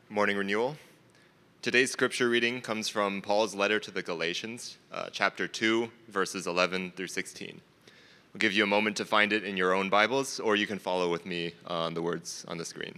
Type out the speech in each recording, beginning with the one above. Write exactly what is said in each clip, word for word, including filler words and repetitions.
Morning Renewal. Today's scripture reading comes from Paul's letter to the Galatians, uh, chapter two, verses eleven through sixteen. I'll give you a moment to find it in your own Bibles, or you can follow with me on the words on the screen.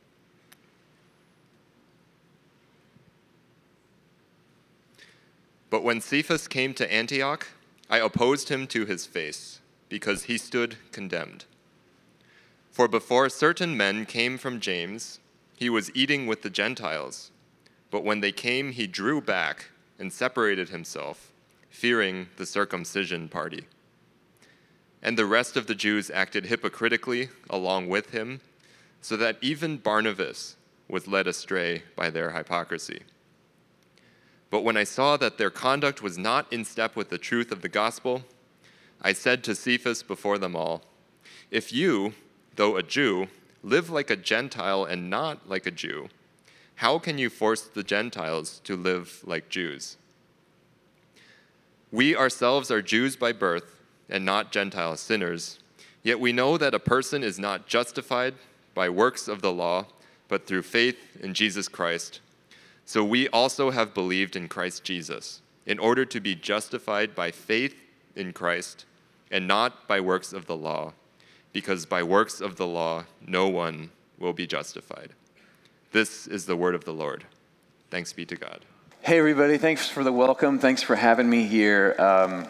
But when Cephas came to Antioch, I opposed him to his face, because he stood condemned. For before certain men came from James, he was eating with the Gentiles, but when they came, he drew back and separated himself, fearing the circumcision party. And the rest of the Jews acted hypocritically along with him, so that even Barnabas was led astray by their hypocrisy. But when I saw that their conduct was not in step with the truth of the gospel, I said to Cephas before them all, "If you, though a Jew, live like a Gentile and not like a Jew, how can you force the Gentiles to live like Jews? We ourselves are Jews by birth and not Gentile sinners, yet we know that a person is not justified by works of the law, but through faith in Jesus Christ. So we also have believed in Christ Jesus, in order to be justified by faith in Christ and not by works of the law, because by works of the law no one will be justified." This is the word of the Lord. Thanks be to God. Hey everybody, thanks for the welcome. Thanks for having me here. Um,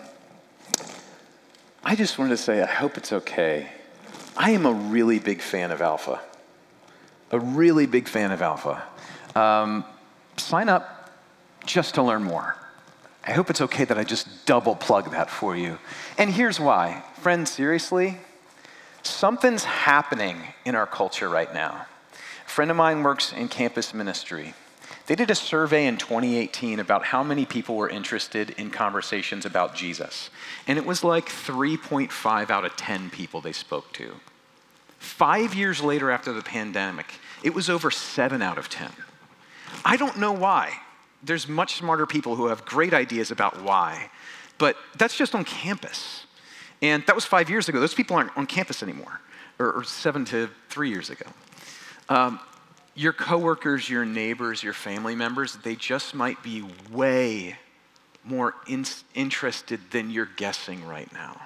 I just wanted to say I hope it's okay. I am a really big fan of Alpha. A really big fan of Alpha. Um, sign up just to learn more. I hope it's okay that I just double plug that for you. And here's why. Friends, seriously, something's happening in our culture right now. A friend of mine works in campus ministry. They did a survey in twenty eighteen about how many people were interested in conversations about Jesus. And it was like three point five out of ten people they spoke to. Five years later after the pandemic, it was over seven out of ten. I don't know why. There's much smarter people who have great ideas about why. But that's just on campus. And that was five years ago. Those people aren't on campus anymore, or, or seven to three years ago. Um, your coworkers, your neighbors, your family members, they just might be way more in- interested than you're guessing right now.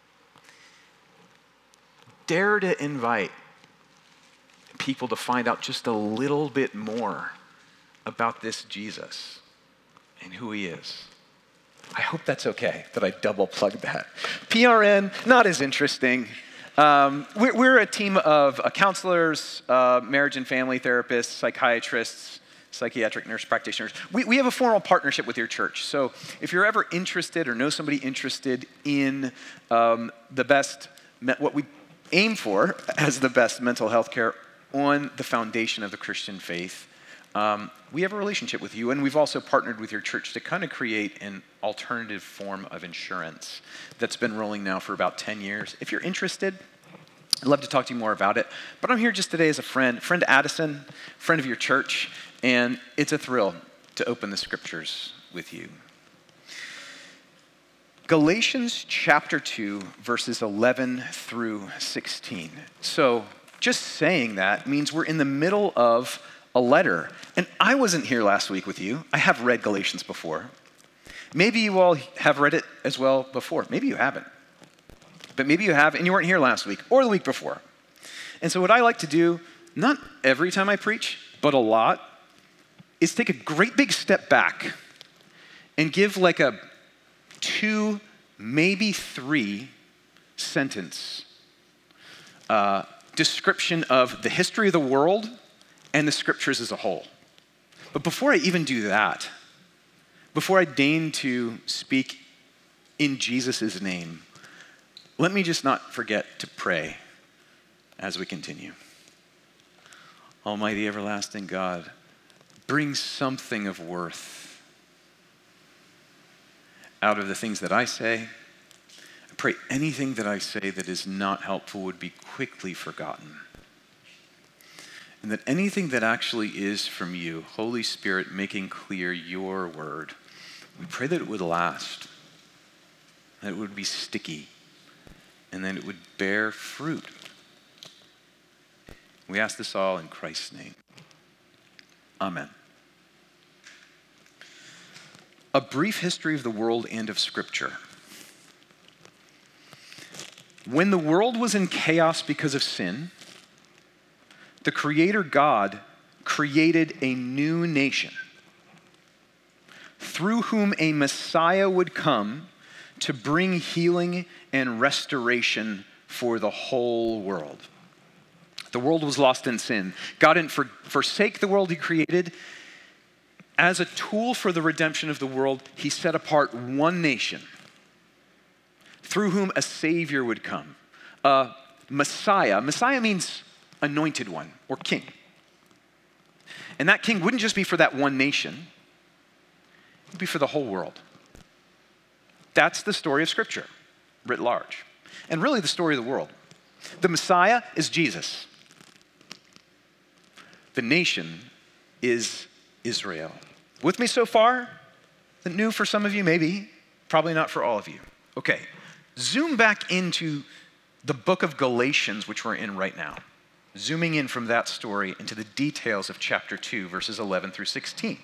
Dare to invite people to find out just a little bit more about this Jesus and who he is. I hope that's okay that I double plug that. P R N, not as interesting. Um, we're, we're a team of uh, counselors, uh, marriage and family therapists, psychiatrists, psychiatric nurse practitioners. We, we have a formal partnership with your church. So if you're ever interested or know somebody interested in um, the best, what we aim for as the best mental health care on the foundation of the Christian faith, Um, we have a relationship with you, and we've also partnered with your church to kind of create an alternative form of insurance that's been rolling now for about ten years. If you're interested, I'd love to talk to you more about it. But I'm here just today as a friend, friend Addison, friend of your church, and it's a thrill to open the scriptures with you. Galatians chapter two, verses eleven through sixteen. So just saying that means we're in the middle of a letter. And I wasn't here last week with you. I have read Galatians before. Maybe you all have read it as well before. Maybe you haven't. But maybe you have and you weren't here last week or the week before. And so what I like to do, not every time I preach, but a lot, is take a great big step back and give like a two, maybe three sentence uh, description of the history of the world and the scriptures as a whole. But before I even do that, before I deign to speak in Jesus' name, let me just not forget to pray as we continue. Almighty everlasting God, bring something of worth out of the things that I say. I pray anything that I say that is not helpful would be quickly forgotten. And that anything that actually is from you, Holy Spirit, making clear your word, we pray that it would last, that it would be sticky, and that it would bear fruit. We ask this all in Christ's name. Amen. A brief history of the world and of Scripture. When the world was in chaos because of sin, the Creator God created a new nation through whom a Messiah would come to bring healing and restoration for the whole world. The world was lost in sin. God didn't for, forsake the world he created. As a tool for the redemption of the world, he set apart one nation through whom a Savior would come. A Messiah. Messiah means anointed one or king. And that king wouldn't just be for that one nation. It would be for the whole world. That's the story of Scripture, writ large. And really the story of the world. The Messiah is Jesus. The nation is Israel. With me so far? Is it new for some of you? Maybe. Probably not for all of you. Okay. Zoom back into the book of Galatians, which we're in right now. Zooming in from that story into the details of chapter two, verses eleven through sixteen.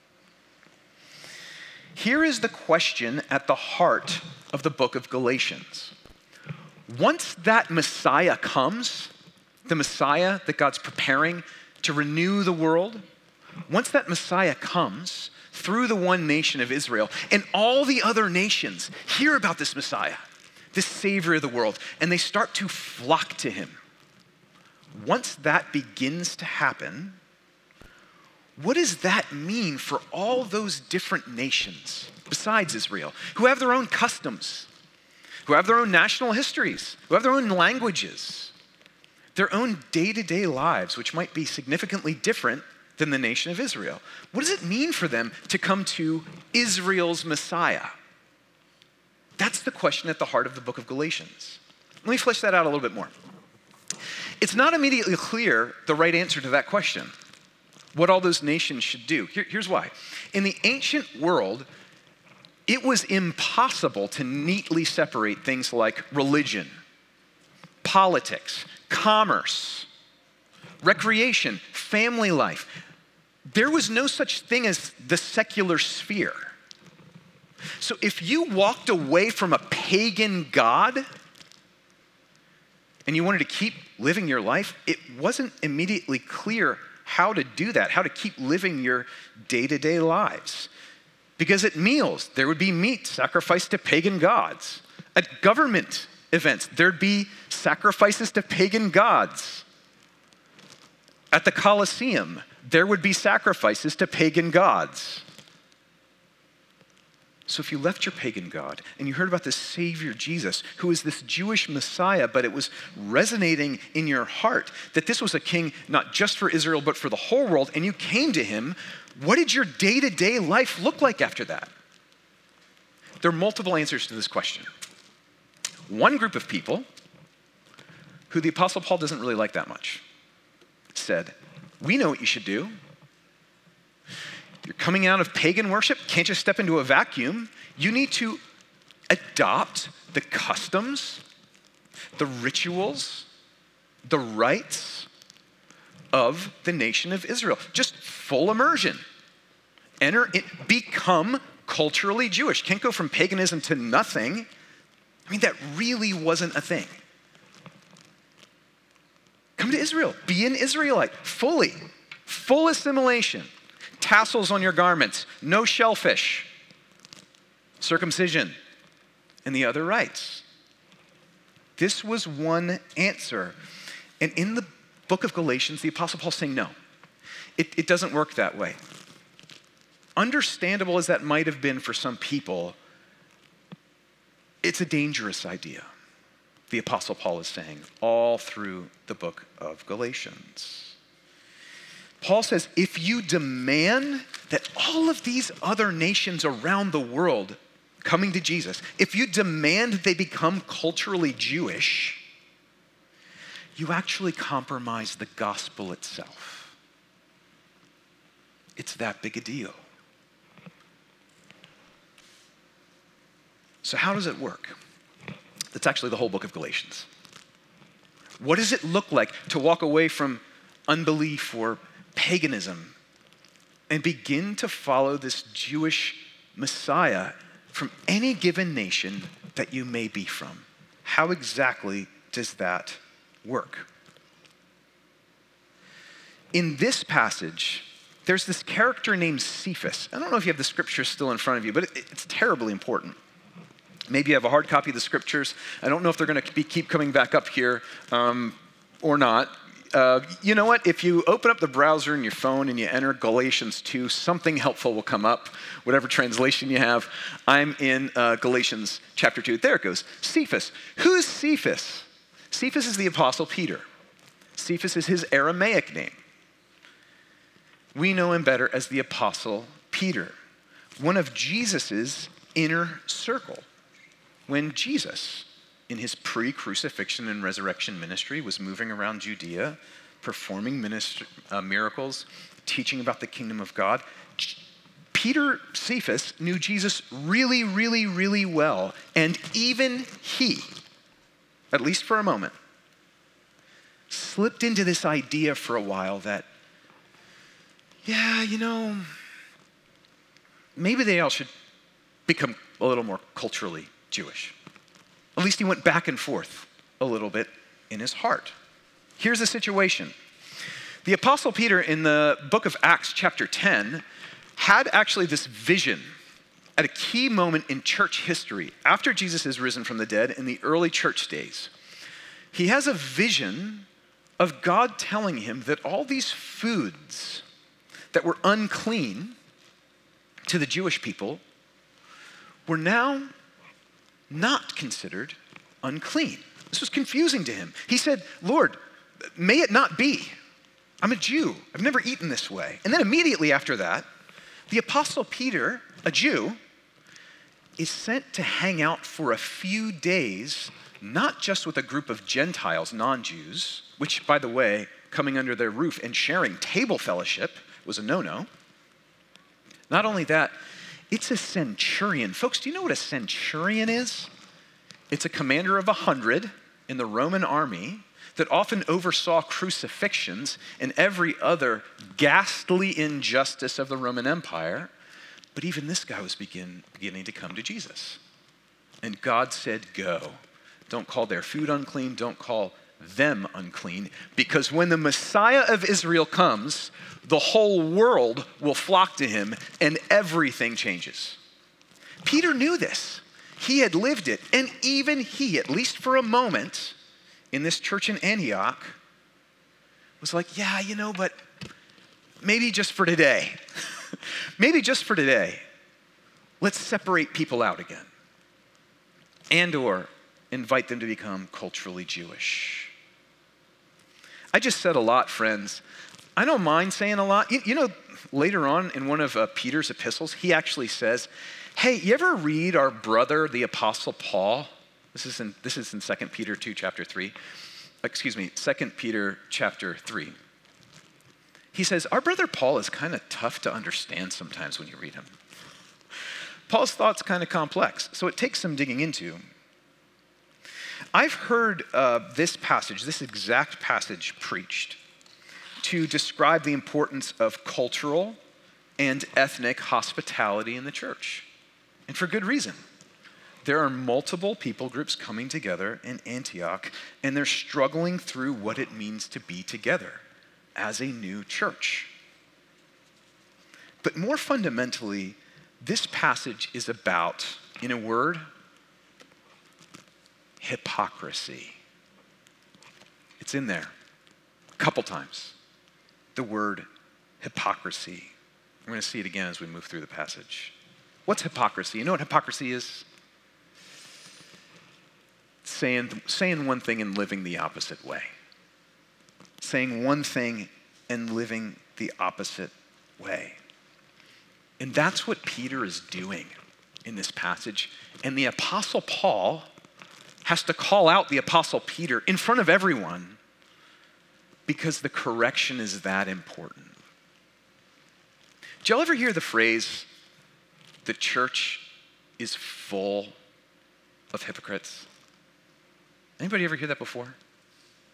Here is the question at the heart of the book of Galatians. Once that Messiah comes, the Messiah that God's preparing to renew the world, once that Messiah comes through the one nation of Israel, and all the other nations hear about this Messiah, this Savior of the world, and they start to flock to him. Once that begins to happen, what does that mean for all those different nations besides Israel, who have their own customs, who have their own national histories, who have their own languages, their own day-to-day lives, which might be significantly different than the nation of Israel? What does it mean for them to come to Israel's Messiah? That's the question at the heart of the book of Galatians. Let me flesh that out a little bit more. It's not immediately clear the right answer to that question, what all those nations should do. Here, here's why. In the ancient world, it was impossible to neatly separate things like religion, politics, commerce, recreation, family life. There was no such thing as the secular sphere. So if you walked away from a pagan god and you wanted to keep living your life, it wasn't immediately clear how to do that, how to keep living your day-to-day lives. Because at meals, there would be meat sacrificed to pagan gods. At government events, there'd be sacrifices to pagan gods. At the Colosseum, there would be sacrifices to pagan gods. So if you left your pagan god and you heard about this Savior Jesus, who is this Jewish Messiah, but it was resonating in your heart that this was a king not just for Israel, but for the whole world, and you came to him, what did your day-to-day life look like after that? There are multiple answers to this question. One group of people, who the Apostle Paul doesn't really like that much, said, we know what you should do. You're coming out of pagan worship, can't just step into a vacuum. You need to adopt the customs, the rituals, the rites of the nation of Israel. Just full immersion. Enter it, become culturally Jewish. Can't go from paganism to nothing. I mean, that really wasn't a thing. Come to Israel. Be an Israelite, fully. Full assimilation. Tassels on your garments. No shellfish. Circumcision. And the other rites. This was one answer. And in the book of Galatians, the Apostle Paul's saying, no, it, it doesn't work that way. Understandable as that might have been for some people, it's a dangerous idea, the Apostle Paul is saying, all through the book of Galatians. Paul says, if you demand that all of these other nations around the world coming to Jesus, if you demand they become culturally Jewish, you actually compromise the gospel itself. It's that big a deal. So how does it work? That's actually the whole book of Galatians. What does it look like to walk away from unbelief or paganism and begin to follow this Jewish Messiah from any given nation that you may be from. How exactly does that work? In this passage, there's this character named Cephas. I don't know if you have the scriptures still in front of you, but it, it's terribly important. Maybe you have a hard copy of the scriptures. I don't know if they're going to keep coming back up here um, or not. Uh, you know what? If you open up the browser in your phone and you enter Galatians two, something helpful will come up, whatever translation you have. I'm in uh, Galatians chapter two. There it goes. Cephas. Who's Cephas? Cephas is the Apostle Peter. Cephas is his Aramaic name. We know him better as the Apostle Peter, one of Jesus's inner circle. When Jesus, in his pre-crucifixion and resurrection ministry, was moving around Judea, performing ministry, uh, miracles, teaching about the kingdom of God, Peter, Cephas, knew Jesus really, really, really well. And even he, at least for a moment, slipped into this idea for a while that, yeah, you know, maybe they all should become a little more culturally Jewish. At least he went back and forth a little bit in his heart. Here's the situation. The Apostle Peter in the book of Acts chapter ten had actually this vision at a key moment in church history after Jesus is risen from the dead in the early church days. He has a vision of God telling him that all these foods that were unclean to the Jewish people were now not considered unclean. This was confusing to him. He said, Lord, may it not be. I'm a Jew. I've never eaten this way. And then immediately after that, the Apostle Peter, a Jew, is sent to hang out for a few days, not just with a group of Gentiles, non-Jews, which, by the way, coming under their roof and sharing table fellowship was a no-no. Not only that, it's a centurion. Folks, do you know what a centurion is? It's a commander of a hundred in the Roman army that often oversaw crucifixions and every other ghastly injustice of the Roman Empire. But even this guy was begin, beginning to come to Jesus. And God said, go. Don't call their food unclean. Don't call them unclean. Because when the Messiah of Israel comes, the whole world will flock to him and everything changes. Peter knew this. He had lived it. And even he, at least for a moment, in this church in Antioch, was like, yeah, you know, but maybe just for today, maybe just for today, let's separate people out again and or invite them to become culturally Jewish. I just said a lot, friends. I don't mind saying a lot. You, you know, later on in one of uh, Peter's epistles, he actually says, hey, you ever read our brother, the Apostle Paul? This is in, this is in Second Peter two, chapter three. Excuse me, Second Peter chapter three. He says, our brother Paul is kind of tough to understand sometimes when you read him. Paul's thought's kind of complex, so it takes some digging into. I've heard uh, this passage, this exact passage preached to describe the importance of cultural and ethnic hospitality in the church. And for good reason. There are multiple people groups coming together in Antioch, and they're struggling through what it means to be together as a new church. But more fundamentally, this passage is about, in a word, hypocrisy. It's in there a couple times. The word hypocrisy. We're going to see it again as we move through the passage. What's hypocrisy? You know what hypocrisy is? Saying, saying one thing and living the opposite way. Saying one thing and living the opposite way. And that's what Peter is doing in this passage. And the Apostle Paul has to call out the Apostle Peter in front of everyone because the correction is that important. Did y'all ever hear the phrase, the church is full of hypocrites? Anybody ever hear that before?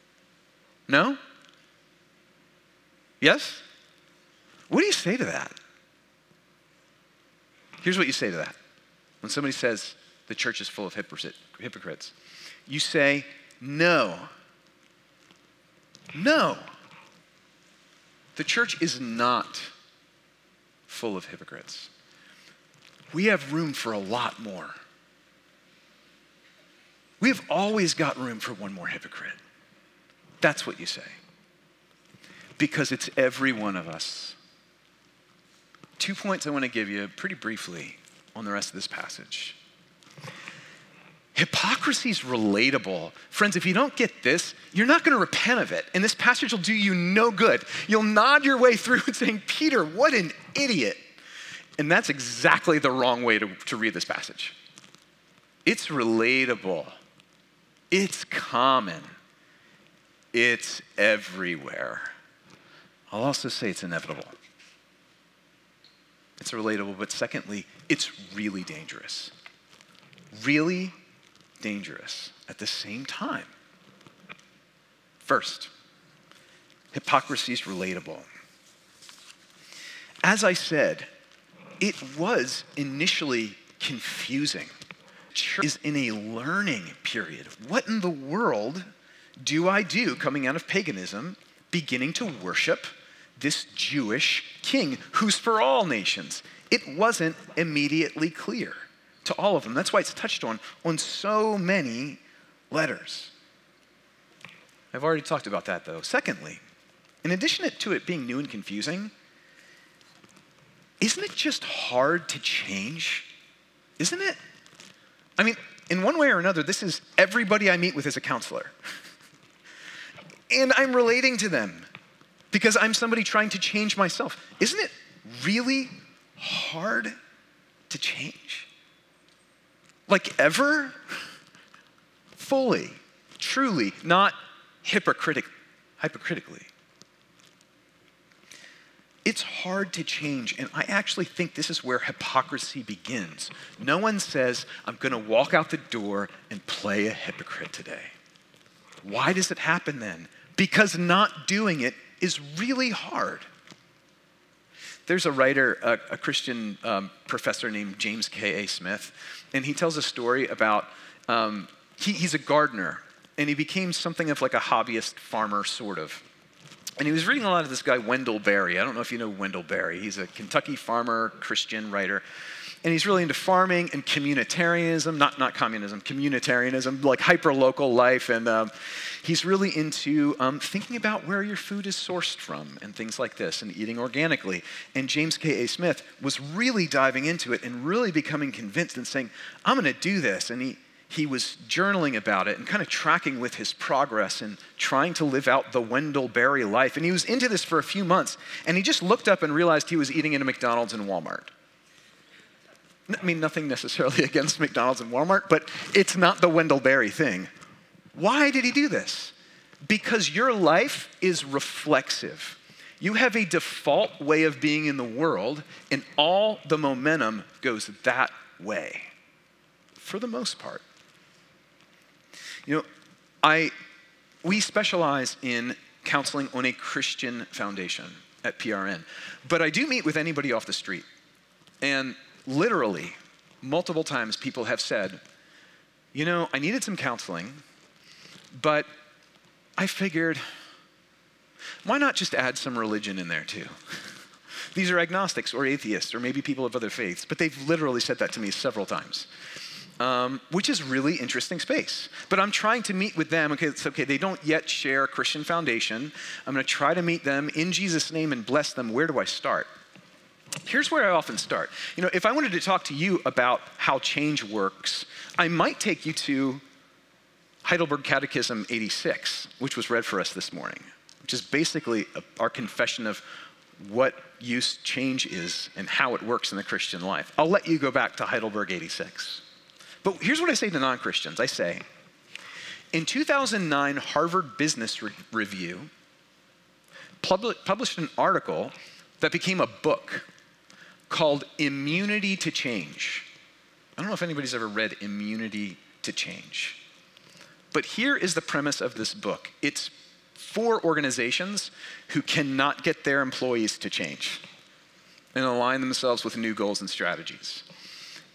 No? Yes? What do you say to that? Here's what you say to that. When somebody says the church is full of hypocrites, you say, no. No. The church is not full of hypocrites. We have room for a lot more. We have always got room for one more hypocrite. That's what you say. Because it's every one of us. Two points I want to give you pretty briefly on the rest of this passage. Hypocrisy is relatable. Friends, if you don't get this, you're not going to repent of it. And this passage will do you no good. You'll nod your way through and saying, Peter, what an idiot. And that's exactly the wrong way to, to read this passage. It's relatable. It's common. It's everywhere. I'll also say it's inevitable. It's relatable, but secondly, it's really dangerous. Really dangerous at the same time. First, hypocrisy is relatable. As I said, it was initially confusing. Church is in a learning period. What in the world do I do coming out of paganism, beginning to worship this Jewish king who's for all nations? It wasn't immediately clear to all of them. That's why it's touched on on so many letters. I've already talked about that though. Secondly, in addition to it being new and confusing, isn't it just hard to change? Isn't it? I mean, in one way or another, this is everybody I meet with as a counselor. And I'm relating to them because I'm somebody trying to change myself. Isn't it really hard to change? Like ever? Fully, truly, not hypocritic, hypocritically. It's hard to change, and I actually think this is where hypocrisy begins. No one says, I'm going to walk out the door and play a hypocrite today. Why does it happen then? Because not doing it is really hard. There's a writer, a, a Christian um, professor named James K A Smith, and he tells a story about, um, he, he's a gardener, and he became something of like a hobbyist farmer, sort of. And he was reading a lot of this guy, Wendell Berry. I don't know if you know Wendell Berry. He's a Kentucky farmer, Christian writer. And he's really into farming and communitarianism, not, not communism, communitarianism, like hyper-local life. And um, he's really into um, thinking about where your food is sourced from and things like this and eating organically. And James K A Smith was really diving into it and really becoming convinced and saying, I'm going to do this. And he, he was journaling about it and kind of tracking with his progress and trying to live out the Wendell Berry life. And he was into this for a few months. And he just looked up and realized he was eating in a McDonald's and Walmart. I mean, nothing necessarily against McDonald's and Walmart, but it's not the Wendell Berry thing. Why did he do this? Because your life is reflexive. You have a default way of being in the world, and all the momentum goes that way, for the most part. You know, I, we specialize in counseling on a Christian foundation at P R N, but I do meet with anybody off the street, and literally, multiple times people have said, you know, I needed some counseling, but I figured, why not just add some religion in there too? These are agnostics or atheists or maybe people of other faiths, but they've literally said that to me several times, um, which is really interesting space. But I'm trying to meet with them. Okay, it's okay, they don't yet share a Christian foundation. I'm going to try to meet them in Jesus' name and bless them. Where do I start? Here's where I often start. You know, if I wanted to talk to you about how change works, I might take you to Heidelberg Catechism eighty-six, which was read for us this morning, which is basically a, our confession of what use change is and how it works in the Christian life. I'll let you go back to Heidelberg eighty-six. But here's what I say to non-Christians. I say, in two thousand nine, Harvard Business Re- Review pub- published an article that became a book called Immunity to Change. I don't know if anybody's ever read Immunity to Change. But here is the premise of this book. It's for organizations who cannot get their employees to change and align themselves with new goals and strategies.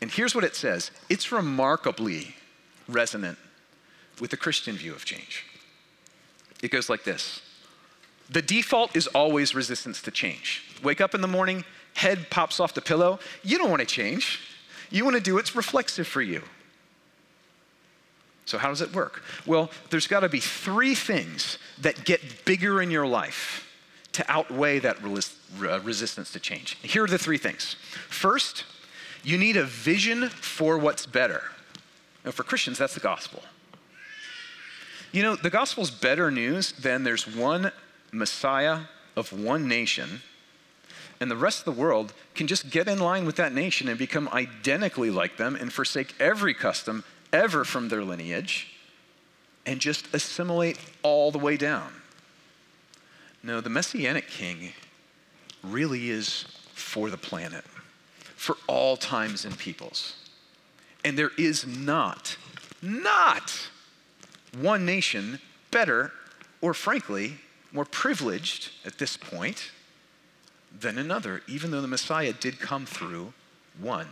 And here's what it says. It's remarkably resonant with the Christian view of change. It goes like this. The default is always resistance to change. Wake up in the morning, head pops off the pillow. You don't want to change. You want to do what's reflexive for you. So how does it work? Well, there's got to be three things that get bigger in your life to outweigh that resistance to change. Here are the three things. First, you need a vision for what's better. Now, for Christians, that's the gospel. You know, the gospel's better news than there's one Messiah of one nation, and the rest of the world can just get in line with that nation and become identically like them and forsake every custom ever from their lineage and just assimilate all the way down. No, the Messianic King really is for the planet, for all times and peoples. And there is not, not one nation better or frankly more privileged at this point than another, even though the Messiah did come through one.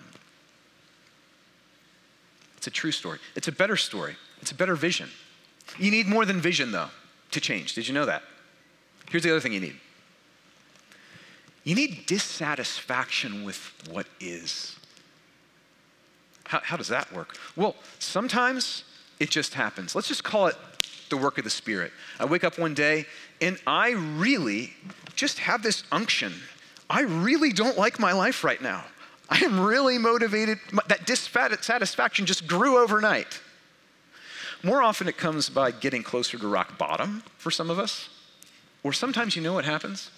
It's a true story. It's a better story. It's a better vision. You need more than vision, though, to change. Did you know that? Here's the other thing you need. You need dissatisfaction with what is. How, how does that work? Well, sometimes it just happens. Let's just call it the work of the Spirit. I wake up one day and I really just have this unction. I really don't like my life right now. I am really motivated. That dissatisfaction just grew overnight. More often it comes by getting closer to rock bottom for some of us. Or sometimes you know what happens?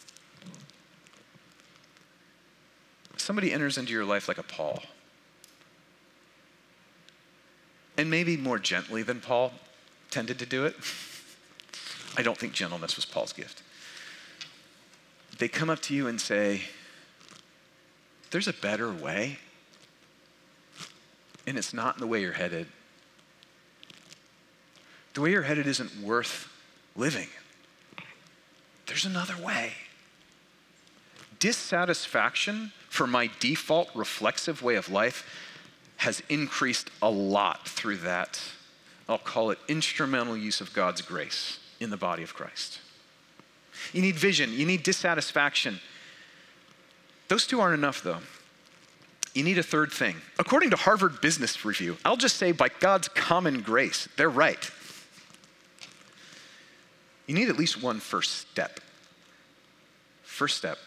Somebody enters into your life like a Paul. And maybe more gently than Paul tended to do it. I don't think gentleness was Paul's gift. They come up to you and say, there's a better way, and it's not in the way you're headed. The way you're headed isn't worth living. There's another way. Dissatisfaction for my default reflexive way of life has increased a lot through that, I'll call it instrumental use of God's grace in the body of Christ. You need vision, you need dissatisfaction. Those two aren't enough, though. You need a third thing. According to Harvard Business Review, I'll just say by God's common grace, they're right. You need at least one first step. First step.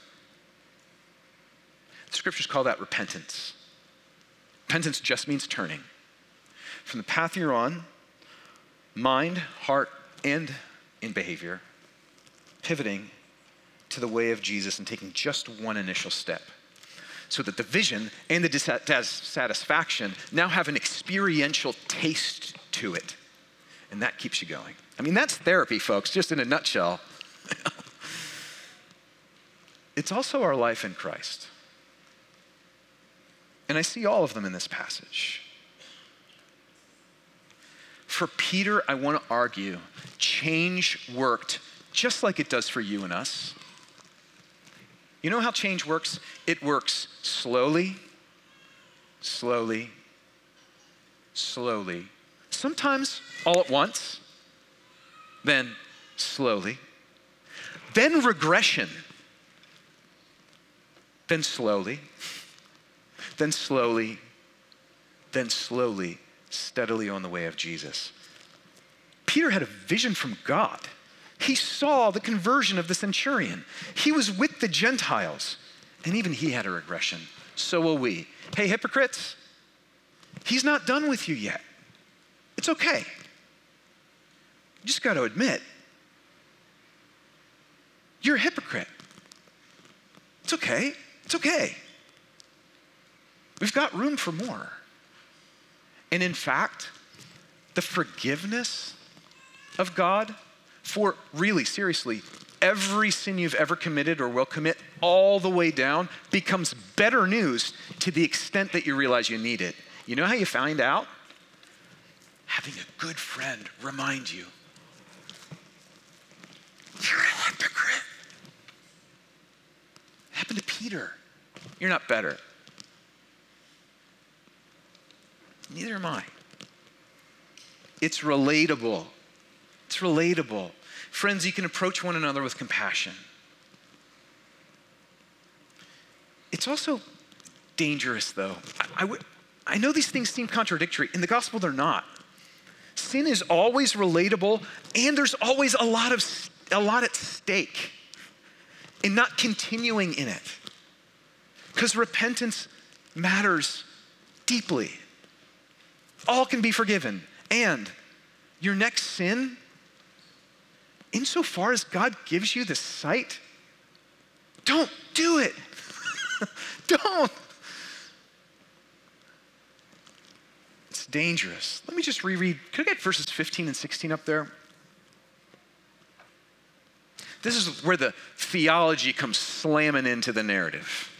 The scriptures call that repentance. Repentance just means turning from the path you're on, mind, heart, and in behavior, pivoting to the way of Jesus and taking just one initial step so that the vision and the dissatisfaction now have an experiential taste to it. And that keeps you going. I mean, that's therapy, folks, just in a nutshell. It's also our life in Christ. And I see all of them in this passage. For Peter, I want to argue, change worked just like it does for you and us. You know how change works? It works slowly, slowly, slowly. Sometimes all at once, then slowly, then regression, then slowly, then slowly, then slowly, steadily on the way of Jesus. Peter had a vision from God. He saw the conversion of the centurion. He was with the Gentiles, and even he had a regression. So will we. Hey, hypocrites, he's not done with you yet. It's okay. You just got to admit, you're a hypocrite. It's okay. It's okay. We've got room for more. And in fact, the forgiveness of God for really, seriously, every sin you've ever committed or will commit all the way down becomes better news to the extent that you realize you need it. You know how you find out? Having a good friend remind you, you're a hypocrite. It happened to Peter. You're not better. Neither am I. It's relatable. It's relatable. Friends, you can approach one another with compassion. It's also dangerous, though. I, I, w- I know these things seem contradictory. In the gospel, they're not. Sin is always relatable, and there's always a lot of a lot at stake in not continuing in it. Because repentance matters deeply. All can be forgiven. And your next sin, insofar as God gives you the sight, don't do it. Don't. It's dangerous. Let me just reread. Could I get verses fifteen and sixteen up there? This is where the theology comes slamming into the narrative.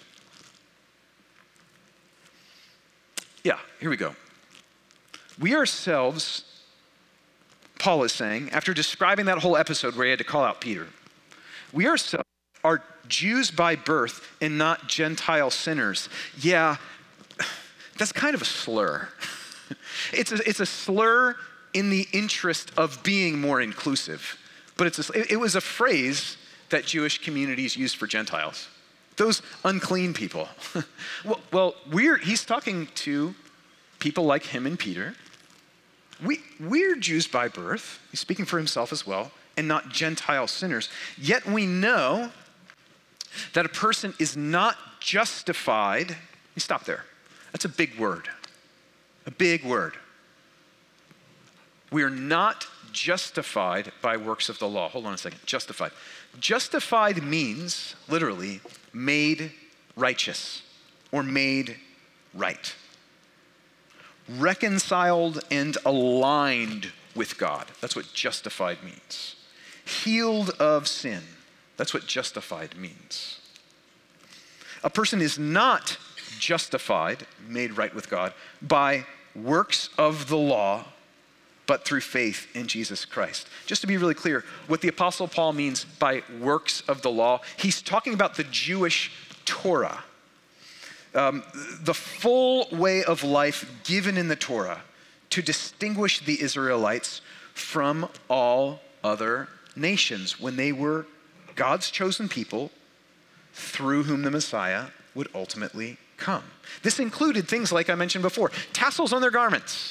Yeah, here we go. We ourselves, Paul is saying, after describing that whole episode where he had to call out Peter, we ourselves are Jews by birth and not Gentile sinners. Yeah, that's kind of a slur. It's a, it's a slur in the interest of being more inclusive. But it's a, it, it was a phrase that Jewish communities used for Gentiles. Those unclean people. well, well, we're, he's talking to people like him and Peter. We, we're Jews by birth. He's speaking for himself as well, and not Gentile sinners. Yet we know that a person is not justified. You stop there. That's a big word. A big word. We are not justified by works of the law. Hold on a second. Justified. Justified means, literally, made righteous or made right. Reconciled and aligned with God. That's what justified means. Healed of sin. That's what justified means. A person is not justified, made right with God, by works of the law, but through faith in Jesus Christ. Just to be really clear, what the Apostle Paul means by works of the law, he's talking about the Jewish Torah. Um, the full way of life given in the Torah to distinguish the Israelites from all other nations when they were God's chosen people through whom the Messiah would ultimately come. This included things like I mentioned before, tassels on their garments,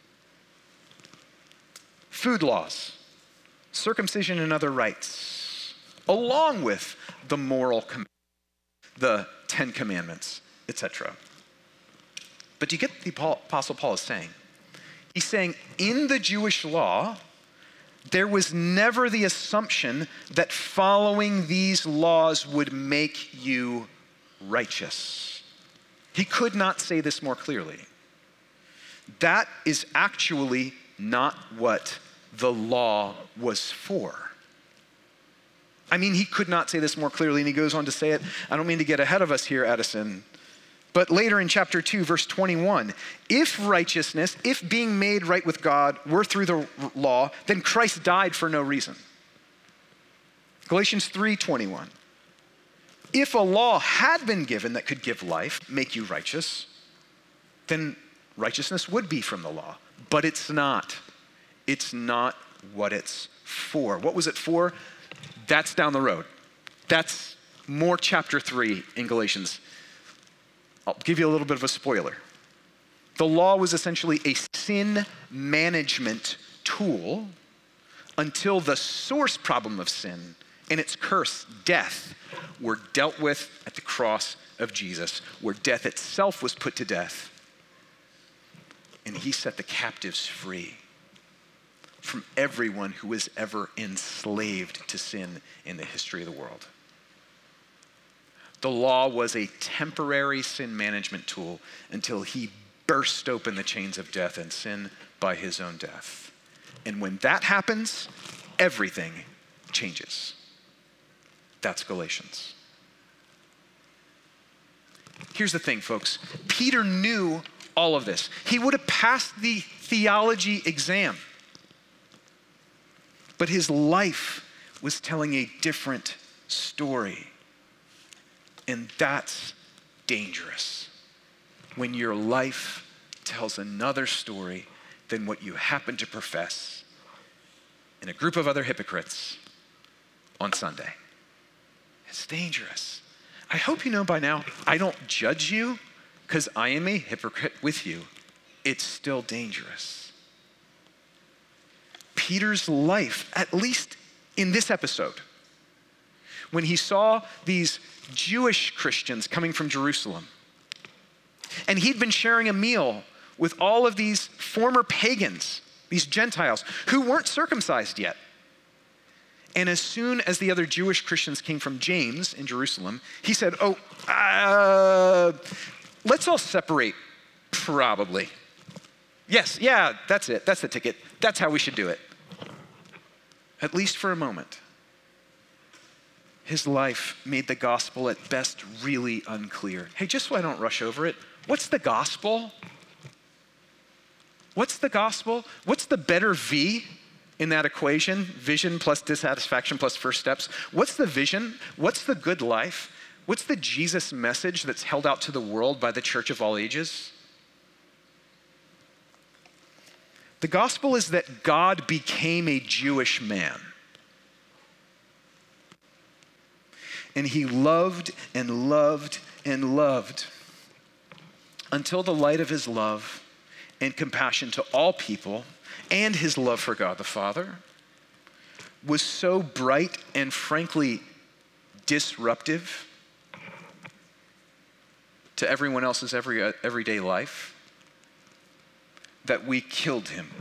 food laws, circumcision and other rites, along with the moral, com- the Ten Commandments, et cetera. But do you get what the Apostle Paul is saying? He's saying in the Jewish law, there was never the assumption that following these laws would make you righteous. He could not say this more clearly. That is actually not what the law was for. I mean, he could not say this more clearly, and he goes on to say it. I don't mean to get ahead of us here, Edison, but later in chapter two, verse twenty-one, if righteousness, if being made right with God were through the law, then Christ died for no reason. Galatians three twenty-one, if a law had been given that could give life, make you righteous, then righteousness would be from the law, but it's not. It's not what it's for. What was it for? That's down the road. That's more chapter three in Galatians. I'll give you a little bit of a spoiler. The law was essentially a sin management tool until the source problem of sin and its curse, death, were dealt with at the cross of Jesus, where death itself was put to death. And he set the captives free from everyone who was ever enslaved to sin in the history of the world. The law was a temporary sin management tool until he burst open the chains of death and sin by his own death. And when that happens, everything changes. That's Galatians. Here's the thing, folks. Peter knew all of this. He would have passed the theology exam. But his life was telling a different story. And that's dangerous. When your life tells another story than what you happen to profess in a group of other hypocrites on Sunday. It's dangerous. I hope you know by now, I don't judge you because I am a hypocrite with you. It's still dangerous. Peter's life, at least in this episode, when he saw these Jewish Christians coming from Jerusalem, and he'd been sharing a meal with all of these former pagans, these Gentiles, who weren't circumcised yet. And as soon as the other Jewish Christians came from James in Jerusalem, he said, oh, uh, let's all separate, probably. Yes, yeah, that's it, that's the ticket. That's how we should do it. At least for a moment. His life made the gospel at best really unclear. Hey, just so I don't rush over it, what's the gospel? What's the gospel? What's the better V in that equation? Vision plus dissatisfaction plus first steps. What's the vision? What's the good life? What's the Jesus message that's held out to the world by the church of all ages? The gospel is that God became a Jewish man. And he loved and loved and loved until the light of his love and compassion to all people and his love for God the Father was so bright and frankly disruptive to everyone else's every, everyday life that we killed him.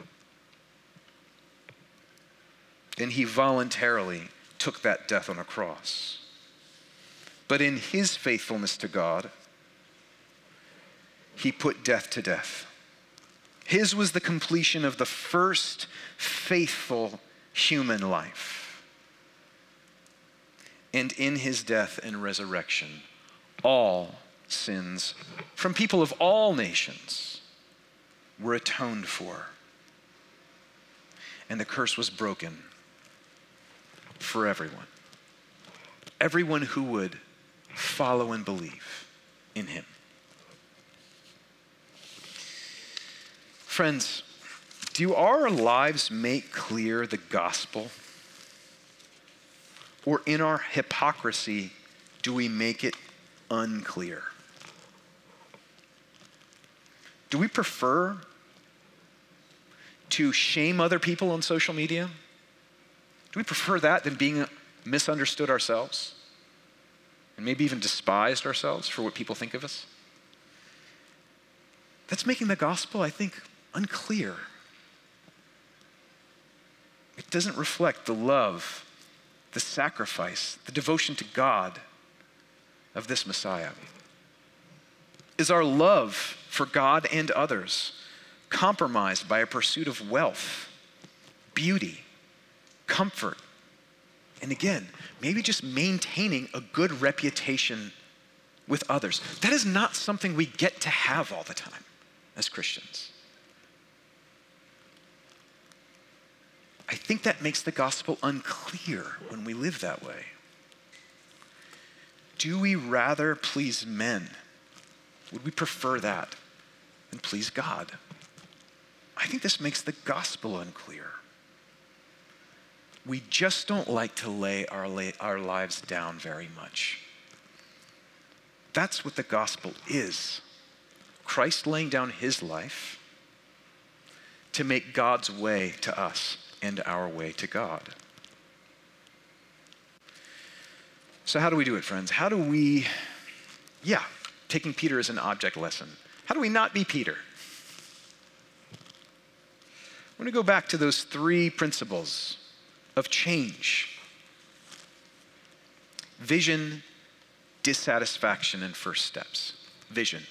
And he voluntarily took that death on a cross. But in his faithfulness to God, he put death to death. His was the completion of the first faithful human life. And in his death and resurrection, all sins from people of all nations were atoned for. And the curse was broken for everyone. Everyone who would follow and believe in him. Friends, do our lives make clear the gospel? Or in our hypocrisy, do we make it unclear? Do we prefer to shame other people on social media? Do we prefer that than being misunderstood ourselves? And maybe even despised ourselves for what people think of us? That's making the gospel, I think, unclear. It doesn't reflect the love, the sacrifice, the devotion to God of this Messiah. Is our love for God and others compromised by a pursuit of wealth, beauty, comfort, and again, maybe just maintaining a good reputation with others? That is not something we get to have all the time as Christians. I think that makes the gospel unclear when we live that way. Do we rather please men? Would we prefer that than please God? I think this makes the gospel unclear. We just don't like to lay our, lay our lives down very much. That's what the gospel is. Christ laying down his life to make God's way to us and our way to God. So how do we do it, friends? How do we, yeah, taking Peter as an object lesson, how do we not be Peter? I want to go back to those three principles of change: vision, dissatisfaction, and first steps. Vision.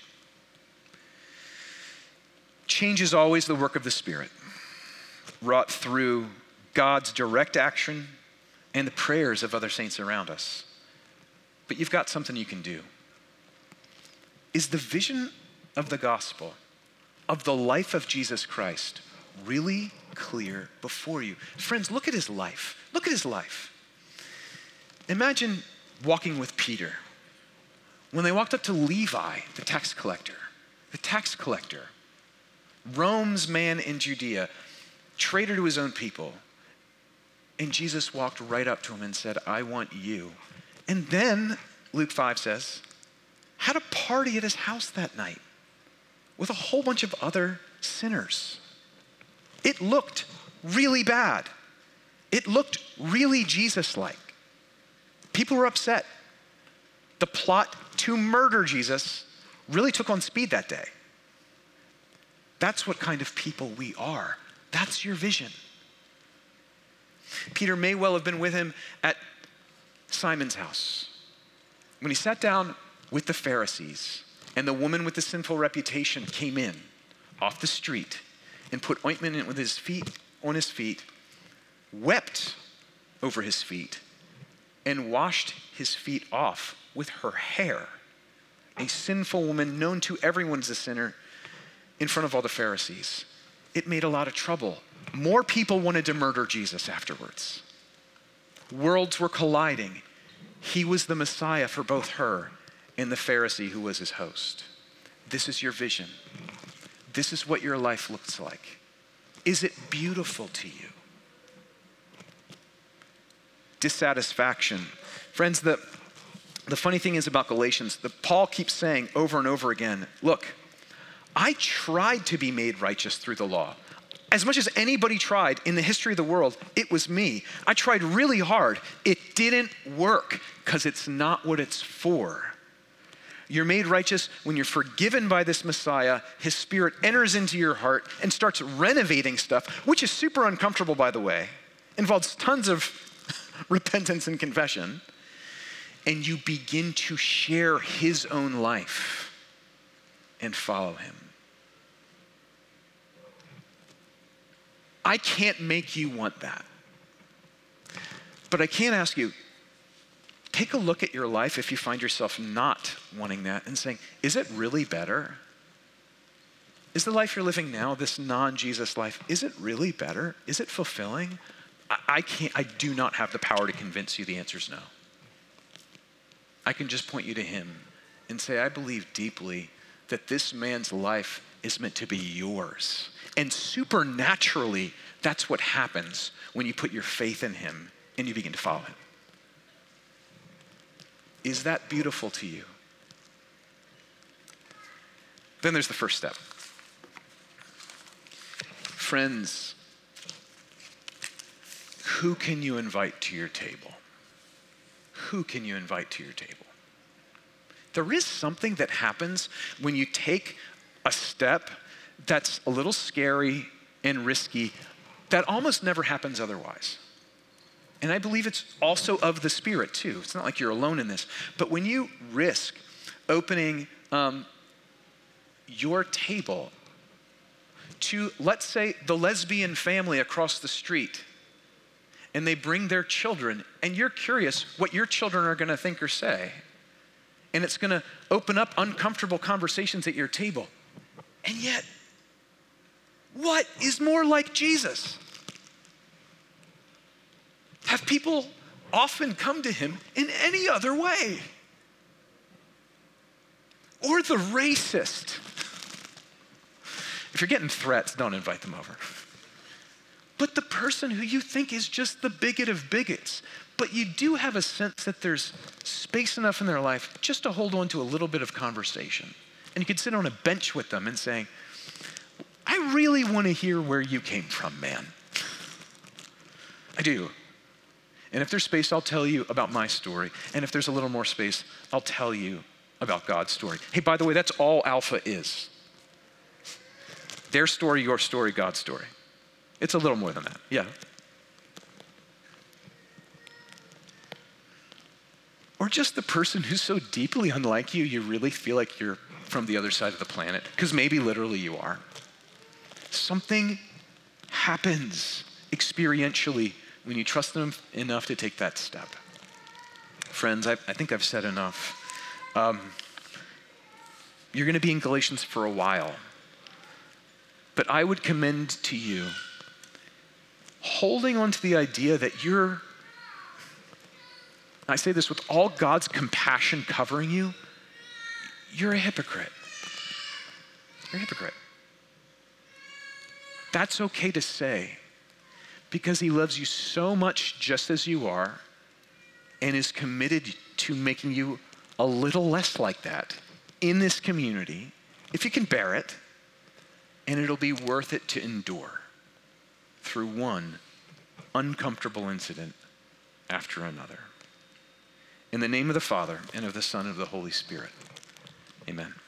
Change is always the work of the Spirit, wrought through God's direct action and the prayers of other saints around us. But you've got something you can do. Is the vision of the gospel, of the life of Jesus Christ, really clear before you? Friends, look at his life. Look at his life. Imagine walking with Peter. When they walked up to Levi, the tax collector, the tax collector Rome's man in Judea, traitor to his own people. And Jesus walked right up to him and said, I want you. And then, Luke five says, had a party at his house that night with a whole bunch of other sinners. It looked really bad. It looked really Jesus-like. People were upset. The plot to murder Jesus really took on speed that day. That's what kind of people we are. That's your vision. Peter may well have been with him at Simon's house. When he sat down with the Pharisees and the woman with the sinful reputation came in off the street and put ointment in with his feet, on his feet, wept over his feet, and washed his feet off with her hair. A sinful woman known to everyone as a sinner in front of all the Pharisees. It made a lot of trouble. More people wanted to murder Jesus afterwards. Worlds were colliding. He was the Messiah for both her and the Pharisee who was his host. This is your vision. This is what your life looks like. Is it beautiful to you? Dissatisfaction. Friends, the, the funny thing is about Galatians, that Paul keeps saying over and over again, look, I tried to be made righteous through the law. As much as anybody tried in the history of the world, it was me. I tried really hard. It didn't work because it's not what it's for. You're made righteous when you're forgiven by this Messiah. His Spirit enters into your heart and starts renovating stuff, which is super uncomfortable, by the way. Involves tons of repentance and confession. And you begin to share his own life and follow him. I can't make you want that. But I can ask you, take a look at your life if you find yourself not wanting that and saying, is it really better? Is the life you're living now, this non-Jesus life, is it really better? Is it fulfilling? I, I can't, I do not have the power to convince you the answer's no. I can just point you to him and say, I believe deeply that this man's life is meant to be yours. And supernaturally, that's what happens when you put your faith in him and you begin to follow him. Is that beautiful to you? Then there's the first step. Friends, who can you invite to your table? Who can you invite to your table? There is something that happens when you take a step that's a little scary and risky that almost never happens otherwise. And I believe it's also of the Spirit too. It's not like you're alone in this. But when you risk opening um, your table to, let's say, the lesbian family across the street, and they bring their children, and you're curious what your children are going to think or say, and it's going to open up uncomfortable conversations at your table. And yet, what is more like Jesus? Have people often come to him in any other way? Or the racist? If you're getting threats, don't invite them over. But the person who you think is just the bigot of bigots, but you do have a sense that there's space enough in their life just to hold on to a little bit of conversation. And you could sit on a bench with them and saying, I really want to hear where you came from, man. I do. And if there's space, I'll tell you about my story. And if there's a little more space, I'll tell you about God's story. Hey, by the way, that's all Alpha is. Their story, your story, God's story. It's a little more than that, yeah. Or just the person who's so deeply unlike you, you really feel like you're from the other side of the planet, because maybe literally you are. Something happens experientially when you trust them enough to take that step. Friends, I, I think I've said enough. Um, you're going to be in Galatians for a while, but I would commend to you holding on to the idea that you're, I say this with all God's compassion covering you, you're a hypocrite. You're a hypocrite. That's okay to say, because he loves you so much just as you are and is committed to making you a little less like that in this community, if you can bear it, and it'll be worth it to endure through one uncomfortable incident after another. In the name of the Father, and of the Son, and of the Holy Spirit, amen.